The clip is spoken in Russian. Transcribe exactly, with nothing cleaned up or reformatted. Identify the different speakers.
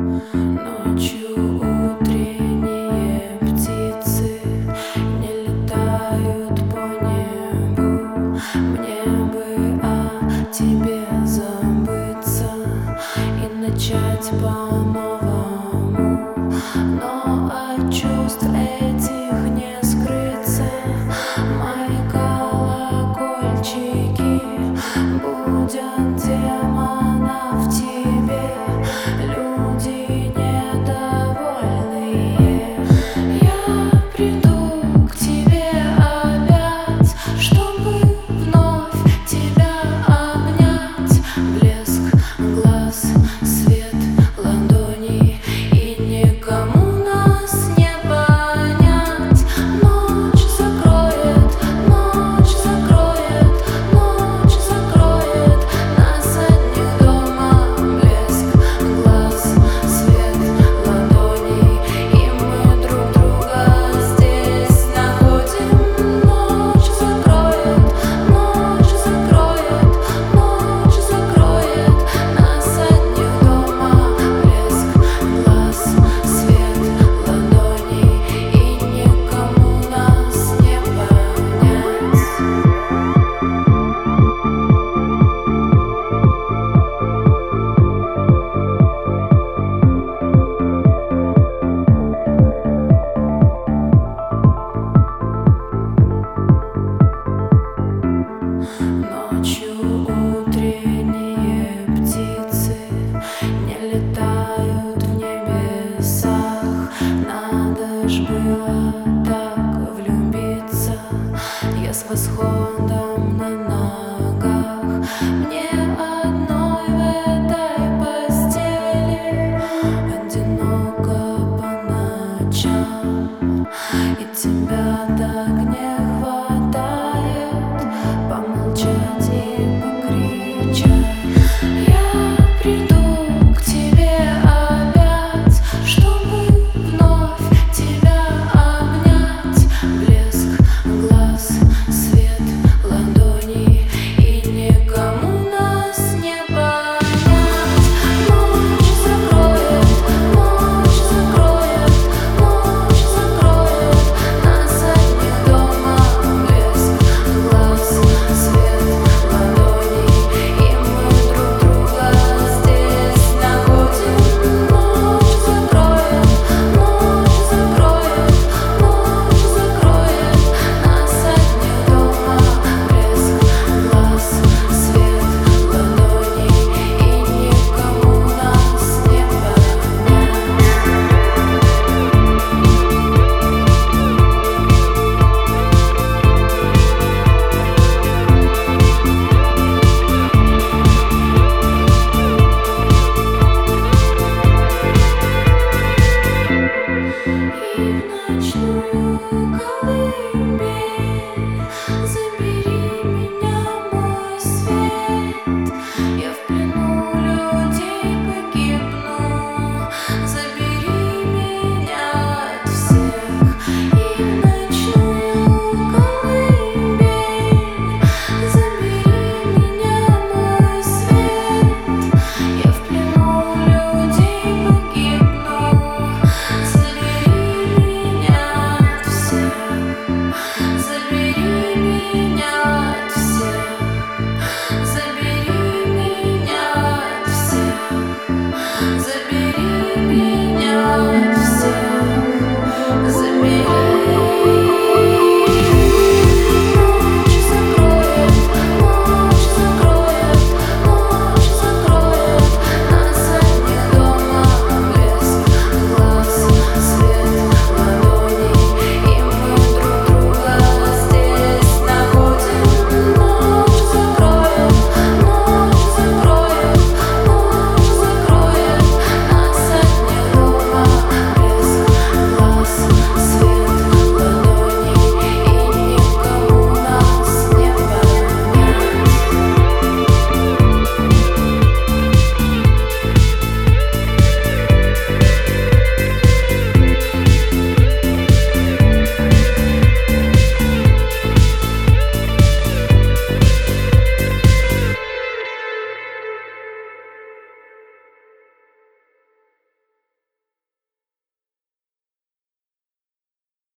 Speaker 1: Ночью утренние птицы не летают по небу. Мне бы о тебе забыться и начать по-новому, но от чувств этих не скрыться. Мои колокольчики будят демона в тебе. Люди недовольные. Я приду к тебе опять, чтобы вновь тебя обнять. Блеск глаз, свет ладони, и никому нас не понять. Ночь закроет, ночь закроет, ночь закроет нас одних дома. Блеск глаз, свет ладони, и мы друг друга здесь находим. Ночь закроет, ночь закроет, ночь закроет нас одних дома. Блеск глаз, свет ладони, и никому нас не понять. Ночью утренние птицы не летают в небесах. Надо ж было так влюбиться. Я с восходом на ногах. Мне одной в этой постели одиноко по ночам, и тебя до